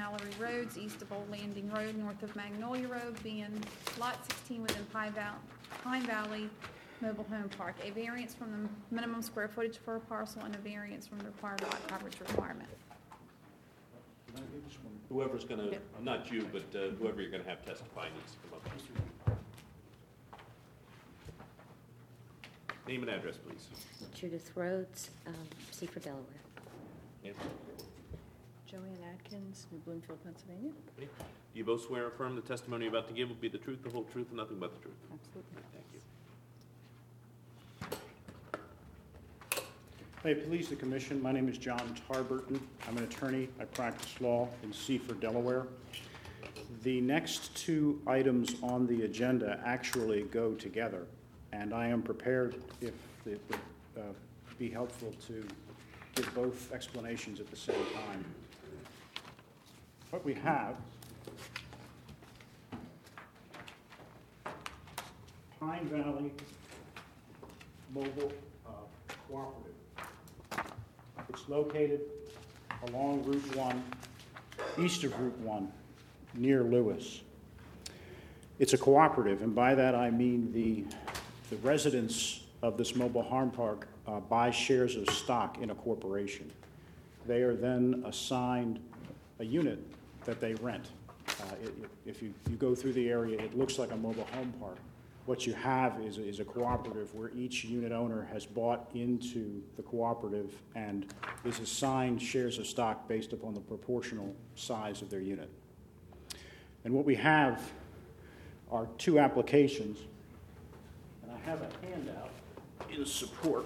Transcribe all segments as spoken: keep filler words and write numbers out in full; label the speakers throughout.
Speaker 1: Mallory Roads, east of Old Landing Road, north of Magnolia Road, being Lot sixteen within Pine Val- Pine Valley Mobile Home Park. A variance from the minimum square footage for a parcel and a variance from the required lot coverage requirement.
Speaker 2: Whoever's going to,
Speaker 1: Yep.
Speaker 2: not you, but uh, whoever you're going to have testify needs to come up. Name and address, please.
Speaker 3: Judith Rhodes, um, Seaford, Delaware.
Speaker 2: Nancy?
Speaker 4: Joanne Atkins, New Bloomfield, Pennsylvania.
Speaker 2: Okay. Do you both swear or affirm the testimony you're about to give will be the truth, the whole truth, and nothing but the truth?
Speaker 4: Absolutely.
Speaker 2: Thank you.
Speaker 5: May it please the Commission, my name is John Tarburton. I'm an attorney. I practice law in Seaford, Delaware. The next two items on the agenda actually go together, and I am prepared, if it would uh, be helpful, to give both explanations at the same time. What we have, Pine Valley Mobile uh, Cooperative. It's located along Route one, east of Route one, near Lewis. It's a cooperative, and by that I mean the, the residents of this mobile home park uh, buy shares of stock in a corporation. They are then assigned a unit that they rent. Uh, it, it, if you, you go through the area, it looks like a mobile home park. What you have is, is a cooperative where each unit owner has bought into the cooperative and is assigned shares of stock based upon the proportional size of their unit. And what we have are two applications, and I have a handout in support.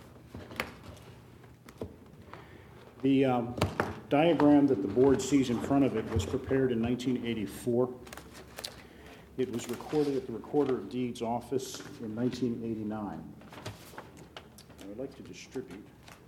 Speaker 5: The um, diagram that the board sees in front of it was prepared in nineteen eighty-four. It was recorded at the Recorder of Deeds office in nineteen eighty-nine. I would like to distribute.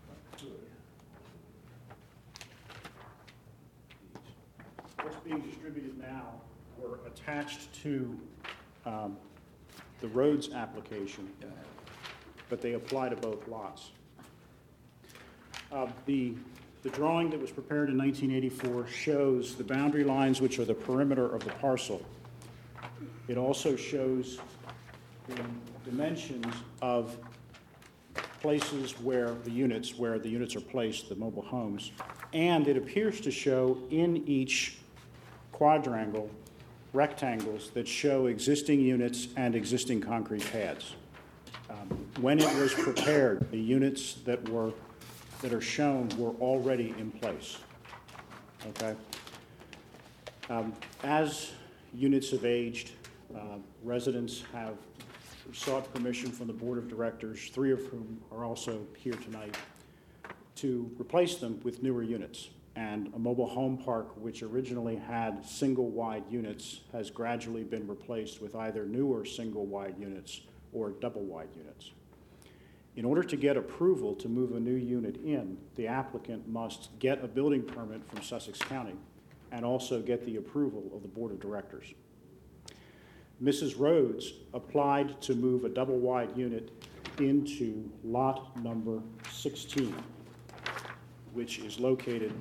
Speaker 5: What's being distributed now were attached to um, the Rhodes application, but they apply to both lots. Uh, the, the drawing that was prepared in nineteen eighty-four shows the boundary lines, which are the perimeter of the parcel. It also shows the dimensions of places where the units, where the units are placed, the mobile homes, and it appears to show in each quadrangle rectangles that show existing units and existing concrete pads. Um, when it was prepared, the units that were that are shown were already in place. Okay. Um, as units have aged, Uh, residents have sought permission from the Board of Directors, three of whom are also here tonight, to replace them with newer units. And a mobile home park, which originally had single-wide units, has gradually been replaced with either newer single-wide units or double-wide units. In order to get approval to move a new unit in, the applicant must get a building permit from Sussex County and also get the approval of the Board of Directors. Missus Rhodes applied to move a double-wide unit into lot number sixteen, which is located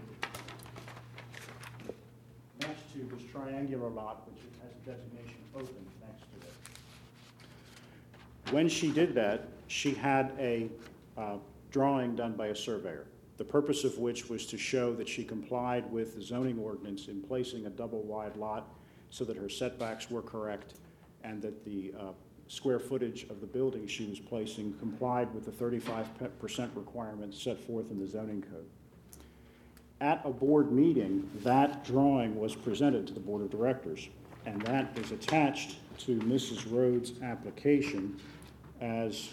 Speaker 5: next to this triangular lot, which has a designation open next to it. When she did that, she had a uh, drawing done by a surveyor, the purpose of which was to show that she complied with the zoning ordinance in placing a double-wide lot so that her setbacks were correct and that the uh, square footage of the building she was placing complied with the thirty-five percent requirements set forth in the zoning code. At a board meeting, that drawing was presented to the Board of Directors, and that is attached to Missus Rhodes' application as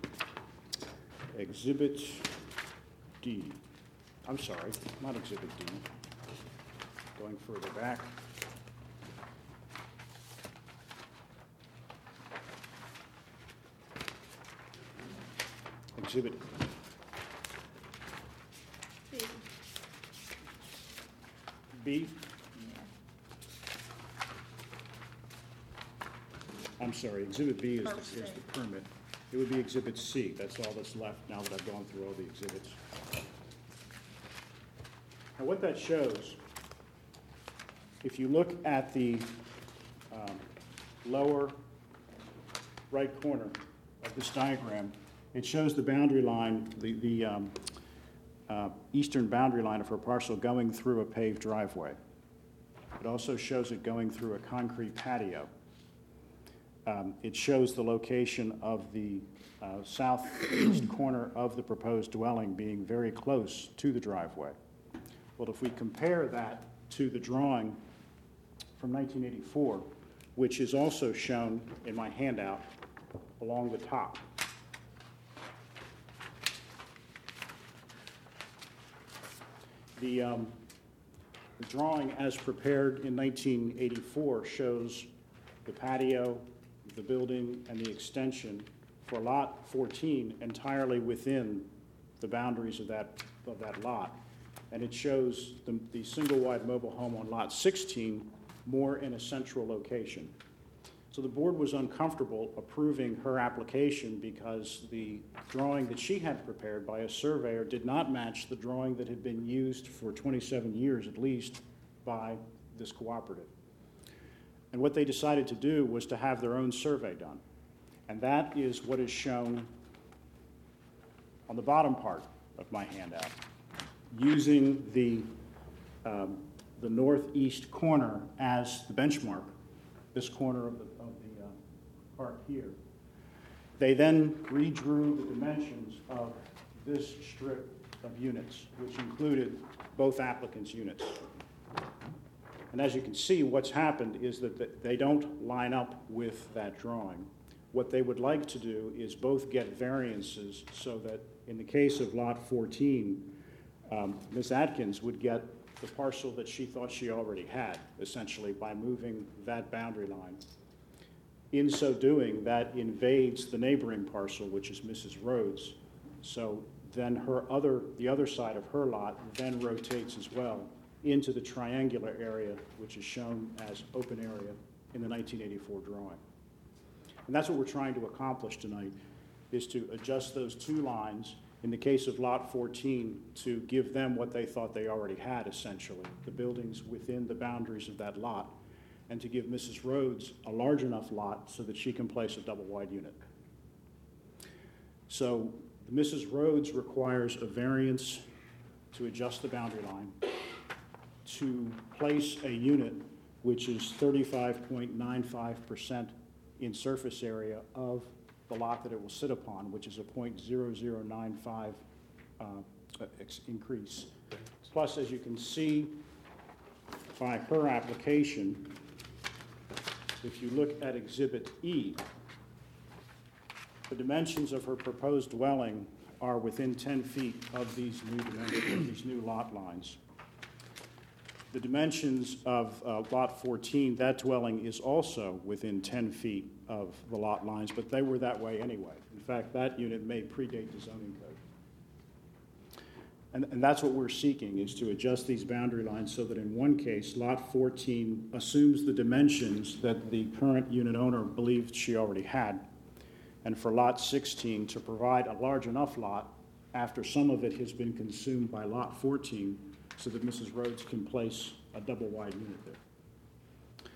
Speaker 5: Exhibit D. I'm sorry, not Exhibit D. Going further back. Exhibit B. I'm sorry, Exhibit B is the, is the permit. It would be Exhibit C. That's all that's left now that I've gone through all the exhibits. Now what that shows If you look at the um, lower right corner of this diagram, it shows the boundary line, the, the um, uh, eastern boundary line of her parcel going through a paved driveway. It also shows it going through a concrete patio. Um, It shows the location of the uh, southeast corner of the proposed dwelling being very close to the driveway. Well, if we compare that to the drawing from nineteen eighty-four, which is also shown in my handout along the top. The, um, the drawing as prepared in nineteen eighty-four shows the patio, the building, and the extension for lot fourteen entirely within the boundaries of that, of that lot. And it shows the, the single-wide mobile home on lot sixteen more in a central location. So the board was uncomfortable approving her application because the drawing that she had prepared by a surveyor did not match the drawing that had been used for twenty-seven years at least by this cooperative. And what they decided to do was to have their own survey done. And that is what is shown on the bottom part of my handout, using the, um, the northeast corner as the benchmark, this corner of the, of the uh, part here. They then redrew the dimensions of this strip of units, which included both applicants' units. And as you can see, what's happened is that they don't line up with that drawing. What they would like to do is both get variances so that in the case of lot fourteen, um, Miz Atkins would get the parcel that she thought she already had, essentially, by moving that boundary line. In so doing, that invades the neighboring parcel, which is Missus Rhodes. So then her other, the other side of her lot then rotates as well into the triangular area, which is shown as open area in the nineteen eighty-four drawing. And that's what we're trying to accomplish tonight, is to adjust those two lines, in the case of lot fourteen, to give them what they thought they already had, essentially, the buildings within the boundaries of that lot, and to give Missus Rhodes a large enough lot so that she can place a double-wide unit. So Missus Rhodes requires a variance to adjust the boundary line, to place a unit which is thirty-five point nine five percent in surface area of the lot that it will sit upon, which is a zero point zero zero nine five uh, ex- increase. Plus, as you can see by her application, if you look at Exhibit E, the dimensions of her proposed dwelling are within ten feet of these new dimensions, these new lot lines. The dimensions of uh, lot fourteen, that dwelling is also within ten feet of the lot lines, but they were that way anyway. In fact, that unit may predate the zoning code. And, and that's what we're seeking, is to adjust these boundary lines so that in one case, lot fourteen assumes the dimensions that the current unit owner believed she already had, and for lot sixteen to provide a large enough lot after some of it has been consumed by lot fourteen, so that Missus Rhodes can place a double-wide unit there.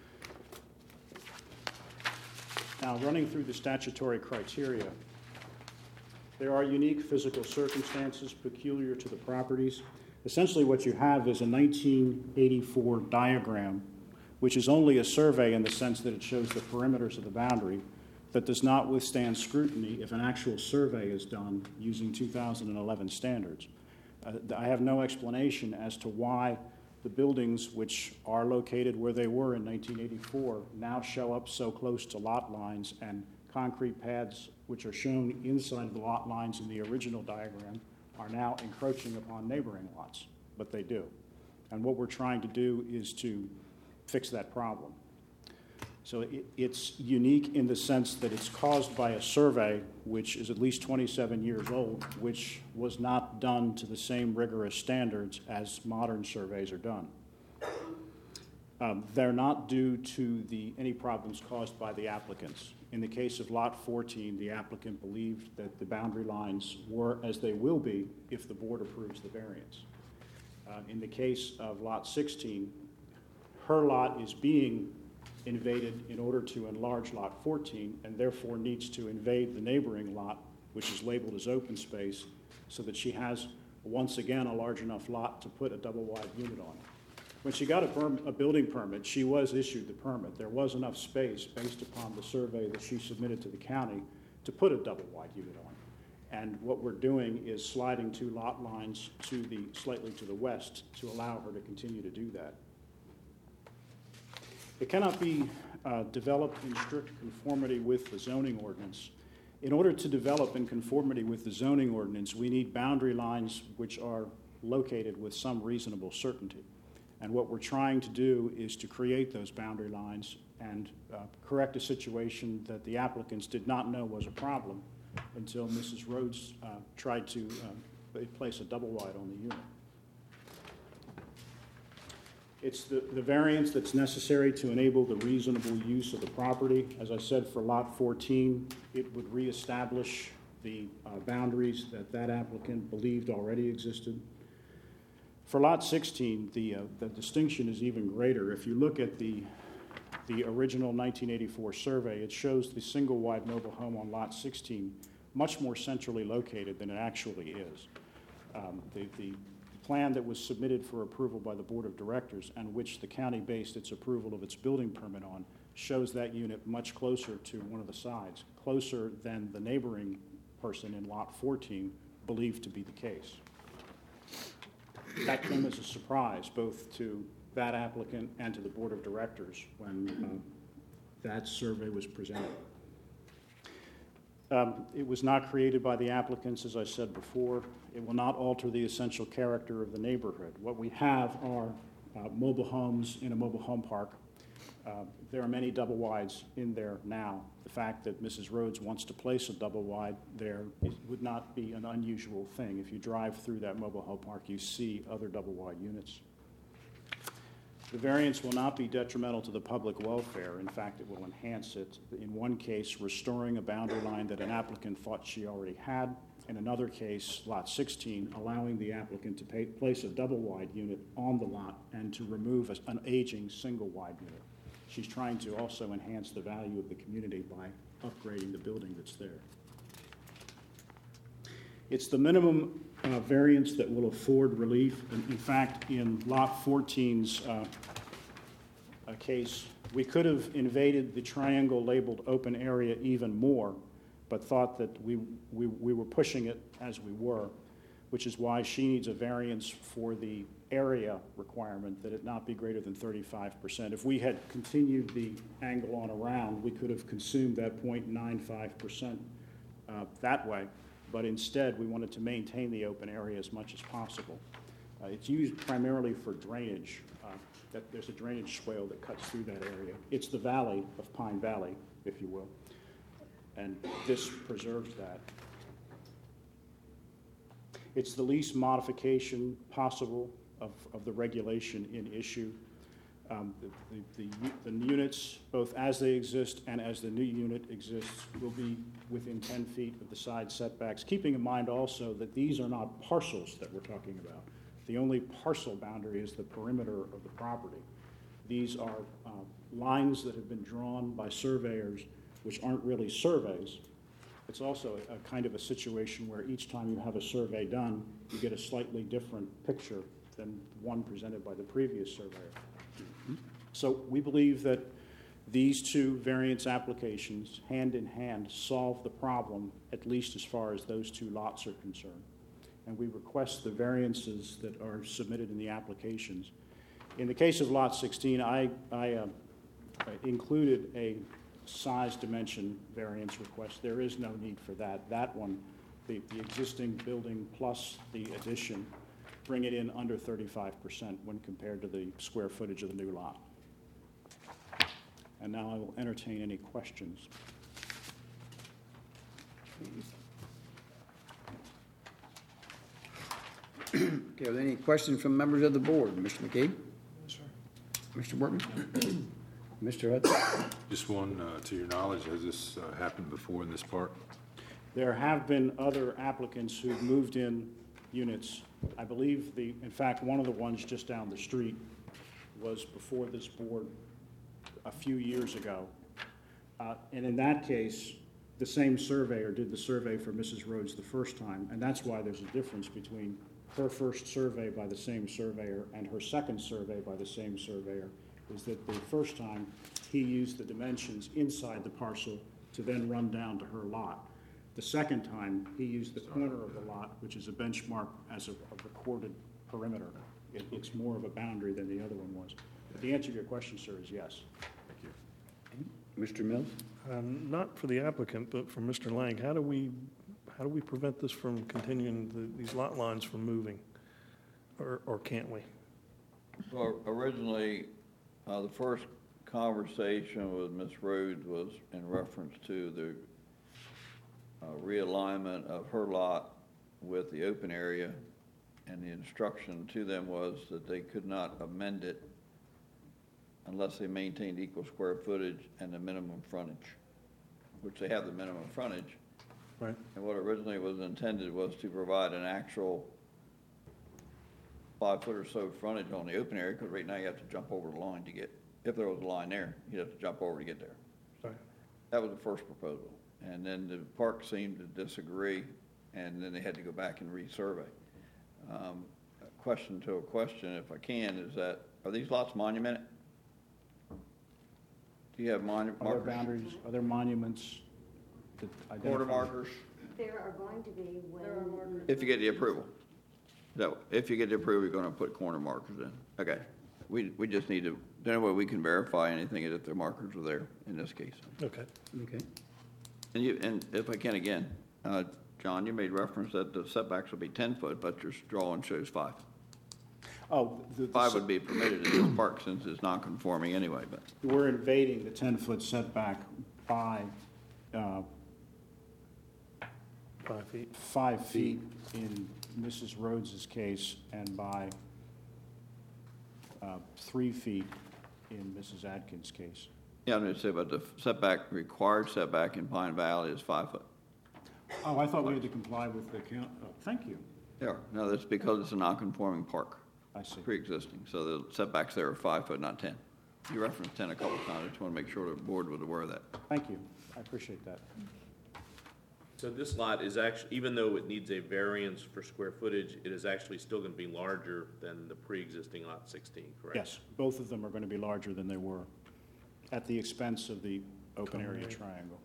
Speaker 5: Now, running through the statutory criteria, there are unique physical circumstances peculiar to the properties. Essentially, what you have is a nineteen eighty-four diagram, which is only a survey in the sense that it shows the perimeters of the boundary, that does not withstand scrutiny if an actual survey is done using two thousand eleven standards. Uh, I have no explanation as to why the buildings, which are located where they were in nineteen eighty-four, now show up so close to lot lines, and concrete pads, which are shown inside of the lot lines in the original diagram, are now encroaching upon neighboring lots, but they do. And what we're trying to do is to fix that problem. So it, it's unique in the sense that it's caused by a survey which is at least twenty-seven years old, which was not done to the same rigorous standards as modern surveys are done. Um, they're not due to the, any problems caused by the applicants. In the case of lot fourteen, the applicant believed that the boundary lines were as they will be if the board approves the variance. Uh, in the case of lot sixteen, her lot is being invaded in order to enlarge Lot fourteen, and therefore needs to invade the neighboring lot, which is labeled as open space, so that she has, once again, a large enough lot to put a double-wide unit on. When she got a, perm- a building permit, she was issued the permit. There was enough space, based upon the survey that she submitted to the county, to put a double-wide unit on. And what we're doing is sliding two lot lines to the, slightly to the west to allow her to continue to do that. It cannot be uh, developed in strict conformity with the zoning ordinance. In order to develop in conformity with the zoning ordinance, we need boundary lines which are located with some reasonable certainty. And what we're trying to do is to create those boundary lines and uh, correct a situation that the applicants did not know was a problem until Missus Rhodes uh, tried to uh, place a double wide on the unit. It's the, the variance that's necessary to enable the reasonable use of the property. As I said, for Lot fourteen, it would reestablish the uh, boundaries that that applicant believed already existed. For Lot sixteen, the, uh, the distinction is even greater. If you look at the, the original nineteen eighty-four survey, it shows the single-wide mobile home on Lot sixteen much more centrally located than it actually is. Um, the, the plan that was submitted for approval by the Board of Directors, and which the county based its approval of its building permit on, shows that unit much closer to one of the sides, closer than the neighboring person in Lot fourteen believed to be the case. That came as a surprise both to that applicant and to the Board of Directors when um, that survey was presented. Um, it was not created by the applicants, as I said before. It will not alter the essential character of the neighborhood. What we have are uh, mobile homes in a mobile home park. Uh, there are many double wides in there now. The fact that Missus Rhodes wants to place a double wide there is, would not be an unusual thing. If you drive through that mobile home park, you see other double wide units. The variance will not be detrimental to the public welfare. In fact, it will enhance it. In one case, restoring a boundary line that an applicant thought she already had. In another case, Lot sixteen, allowing the applicant to pay, place a double-wide unit on the lot and to remove a, an aging single-wide unit. She's trying to also enhance the value of the community by upgrading the building that's there. It's the minimum uh, variance that will afford relief. In, in fact, in Lot fourteen's uh, a case, we could have invaded the triangle labeled open area even more, but thought that we, we, we were pushing it as we were, which is why she needs a variance for the area requirement, that it not be greater than thirty-five percent. If we had continued the angle on around, we could have consumed that zero point nine five percent uh, that way, but instead we wanted to maintain the open area as much as possible. Uh, it's used primarily for drainage. Uh, that there's a drainage swale that cuts through that area. It's the valley of Pine Valley, if you will, and this preserves that. It's the least modification possible of, of the regulation in issue. Um, the, the, the, the units, both as they exist and as the new unit exists, will be within ten feet of the side setbacks, keeping in mind also that these are not parcels that we're talking about. The only parcel boundary is the perimeter of the property. These are uh, lines that have been drawn by surveyors, which aren't really surveys. It's also a, a kind of a situation where each time you have a survey done, you get a slightly different picture than the one presented by the previous surveyor. Mm-hmm. So we believe that these two variance applications, hand in hand, solve the problem, at least as far as those two lots are concerned. And we request the variances that are submitted in the applications. In the case of Lot sixteen, I, I uh, included a size dimension variance request. There is no need for that. That one, the, the existing building plus the addition, bring it in under thirty-five percent when compared to the square footage of the new lot. And now I will entertain any questions.
Speaker 6: Okay, are there any questions from members of the board? Mister McKee?
Speaker 7: Yes, sir.
Speaker 6: Mister Workman? Mister Hudson?
Speaker 7: Just one, uh, to your knowledge, has this uh, happened before in this park?
Speaker 5: There have been other applicants who've moved in units. I believe the, in fact, one of the ones just down the street, was before this board a few years ago. Uh, And in that case, the same surveyor did the survey for Missus Rhodes the first time, and that's why there's a difference between her first survey by the same surveyor and her second survey by the same surveyor, is that the first time, he used the dimensions inside the parcel to then run down to her lot. The second time, he used the corner of the lot, which is a benchmark as a a recorded perimeter. It looks more of a boundary than the other one was. But the answer to your question, sir, is yes.
Speaker 6: Mister Mills?
Speaker 8: Um, Not for the applicant, but for Mister Lang, how do we, how do we prevent this from continuing, the- these lot lines from moving? Or, or can't we?
Speaker 9: Well, originally, uh, the first conversation with Miz Rhodes was in reference to the uh, realignment of her lot with the open area, and the instruction to them was that they could not amend it unless they maintained equal square footage and the minimum frontage, which they have the minimum frontage.
Speaker 8: Right.
Speaker 9: And what originally was intended was to provide an actual five foot or so frontage on the open area, because right now you have to jump over the line to get, if there was a line there, you'd have to jump over to get there.
Speaker 8: Right.
Speaker 9: That was the first proposal. And then the park seemed to disagree, and then they had to go back and resurvey. Um, a question to a question, if I can, is that, are these lots monumented? Do you have monu-
Speaker 5: Are there
Speaker 9: markers?
Speaker 5: boundaries, are there monuments that identify?
Speaker 9: Quarter markers,
Speaker 3: There are going to be when.
Speaker 9: if you get the approval. So, if you get the approval, you're gonna put corner markers in. Okay. We, we just need to, the only way we can verify anything is if the markers are there in this case.
Speaker 8: Okay.
Speaker 6: Okay.
Speaker 9: And you, and if I can again, uh, John, you made reference that the setbacks will be ten foot, but your drawing shows five.
Speaker 5: Oh, the- the
Speaker 9: Five would be permitted in this park since it's non-conforming anyway, but,
Speaker 5: We're invading the ten-foot setback by uh,
Speaker 8: Five feet.
Speaker 5: five feet in Missus Rhodes's case and by uh, three feet in Missus Atkins' case.
Speaker 9: yeah, I'm gonna say, but the setback, required setback in Pine Valley is five foot.
Speaker 5: Oh, I thought we had to comply with the count, oh, thank you.
Speaker 9: Yeah, no, that's because it's a non-conforming park,
Speaker 5: I see.
Speaker 9: pre-existing, so the setbacks there are five foot, not ten. You referenced ten a couple of times, I just wanna make sure the board was aware of that.
Speaker 5: Thank you, I appreciate that.
Speaker 2: So this lot is actually, even though it needs a variance for square footage, it is actually still gonna be larger than the pre-existing lot sixteen, correct?
Speaker 5: Yes, both of them are going to be larger than they were, at the expense of the open area triangle.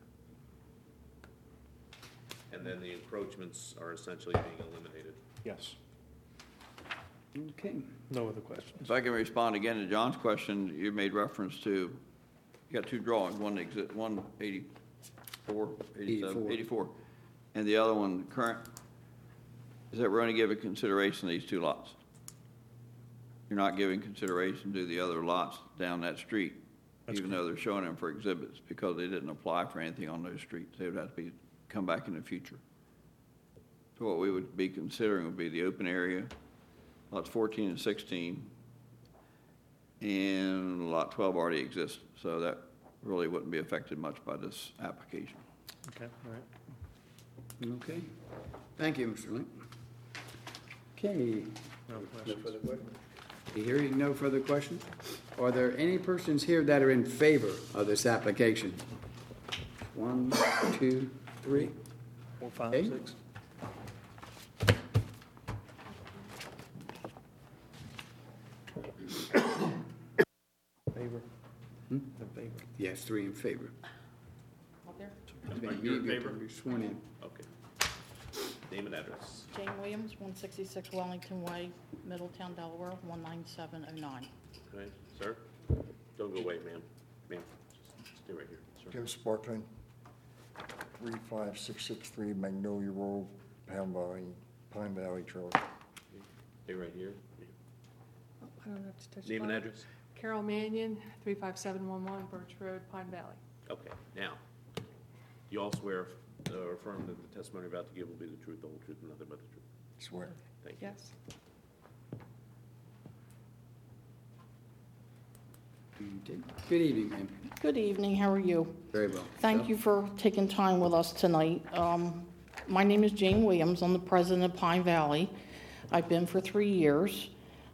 Speaker 2: And then the encroachments are essentially being eliminated.
Speaker 5: Yes.
Speaker 6: Okay.
Speaker 8: No other questions?
Speaker 9: If I can respond again to John's question, you made reference to, you got two drawings, one exist, one eighty-four, eighty-seven,
Speaker 6: eighty-four.
Speaker 9: eighty-four, and the other one current. Is that we're only giving consideration to these two lots? You're not giving consideration to the other lots down that street,
Speaker 8: That's
Speaker 9: even though they're showing them for exhibits, because they didn't apply for anything on those streets. They would have to be, come back in the future. So what we would be considering would be the open area, lots fourteen and sixteen, and lot twelve already exists, so that really wouldn't be affected much by this application.
Speaker 8: Okay, all right.
Speaker 6: Okay. Thank you, Mister Link. Okay.
Speaker 8: No questions.
Speaker 6: Hearing no further questions, are there any persons here that are in favor of this application? One, two, three.
Speaker 8: Four, five,
Speaker 6: Okay.
Speaker 8: six. Favor?
Speaker 6: Hmm?
Speaker 8: In favor.
Speaker 6: Yes, three in favor.
Speaker 2: Are you in favor?
Speaker 6: You're sworn in.
Speaker 2: Okay. Name and address.
Speaker 10: Jane Williams, one sixty-six Wellington Way, Middletown, Delaware, one nine seven oh nine.
Speaker 2: All right, sir? Don't go away, ma'am. Ma'am, just stay right here, sir.
Speaker 11: Jim Sparkling, three five six six three Magnolia Road, Pine Valley, Pine Valley Trail.
Speaker 2: Stay right here.
Speaker 4: I don't have to touch
Speaker 2: Name and
Speaker 4: mine.
Speaker 2: address?
Speaker 12: Carol Mannion, three five seven one one Birch Road, Pine Valley.
Speaker 2: Okay, now, you all swear uh, or affirm that the testimony you're about to give will be the truth, the whole truth, and nothing but the truth.
Speaker 11: Swear.
Speaker 2: Thank you.
Speaker 12: Yes.
Speaker 6: Okay. Good evening, ma'am.
Speaker 10: Good evening, how are you?
Speaker 6: Very well.
Speaker 10: Thank you for taking time with us tonight. Um, My name is Jane Williams, I'm the president of Pine Valley. I've been for three years.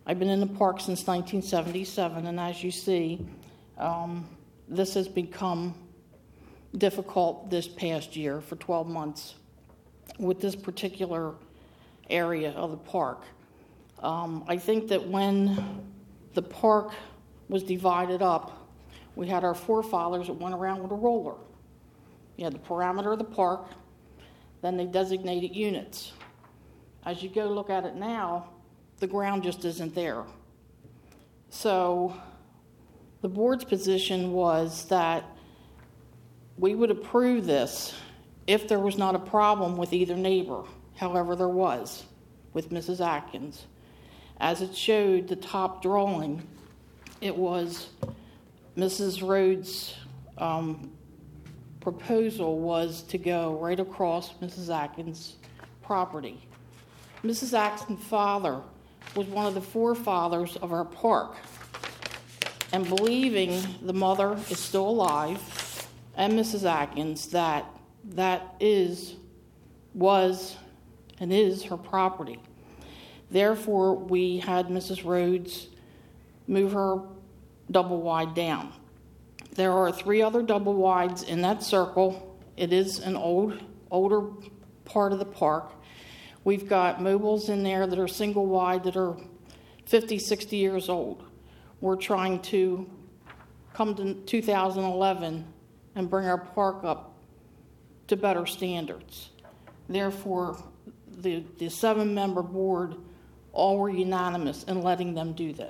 Speaker 10: I've been in the park since nineteen seventy-seven, and as you see, um, this has become difficult this past year for twelve months with this particular area of the park. Um, I think that when the park was divided up, we had our forefathers that went around with a roller. You had the parameter of the park, then they designated units. As you go look at it now, the ground just isn't there. So the board's position was that we would approve this if there was not a problem with either neighbor. However, there was with Missus Atkins. As it showed the top drawing, it was Missus Rhodes' um, proposal was to go right across Missus Atkins' property. Missus Atkins' father was one of the forefathers of our park. And believing the mother is still alive, and Missus Atkins, that that is, was, and is her property. Therefore, we had Missus Rhodes move her double wide down. There are three other double wides in that circle. It is an old, older part of the park. We've got mobiles in there that are single wide that are fifty, sixty years old. We're trying to come to two thousand eleven and bring our park up to better standards. Therefore, the, the seven-member board all were unanimous in letting them do this.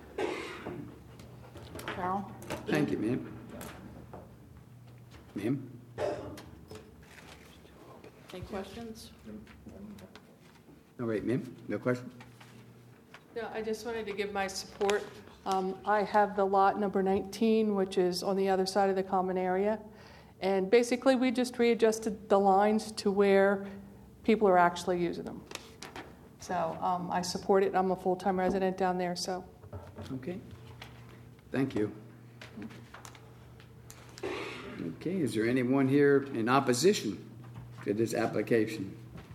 Speaker 10: Carol?
Speaker 6: Thank you, ma'am. Ma'am?
Speaker 10: Any questions?
Speaker 6: All right, ma'am, no question?
Speaker 12: No, I just wanted to give my support. Um, I have the lot number nineteen, which is on the other side of the common area. And basically, we just readjusted the lines to where people are actually using them. So um, I support it. I'm a full-time resident down there, so.
Speaker 6: Okay. Thank you. Okay, is there anyone here in opposition to this application?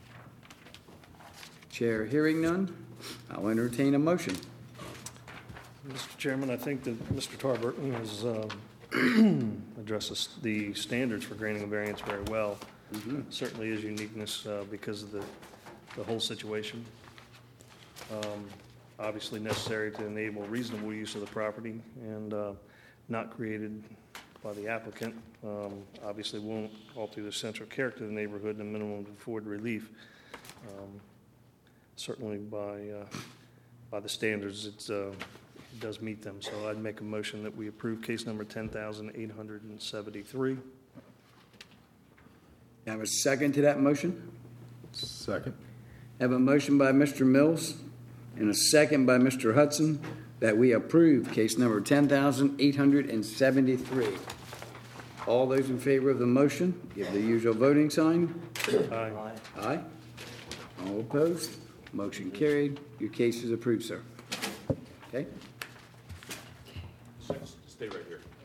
Speaker 6: Chair hearing none, I'll entertain a motion.
Speaker 8: Mister Chairman, I think that Mister Tarburton has uh, addressed the standards for granting a variance very well.
Speaker 6: Mm-hmm.
Speaker 8: Certainly is uniqueness uh, because of the, the whole situation. Um, obviously necessary to enable reasonable use of the property and uh, not created by the applicant. Um, obviously won't alter the central character of the neighborhood and minimum afford relief. Um, certainly by uh, by the standards, it's, uh, it does meet them. So I'd make a motion that we approve case number ten thousand eight hundred seventy-three.
Speaker 6: Have a second to that motion?
Speaker 7: Second.
Speaker 6: Have a motion by Mister Mills and a second by Mister Hudson that we approve case number ten thousand eight hundred seventy-three. All those in favor of the motion, give the usual voting sign.
Speaker 8: Aye.
Speaker 6: Aye. All opposed? Motion carried. Your case is approved, sir. Okay?
Speaker 2: Stay right here.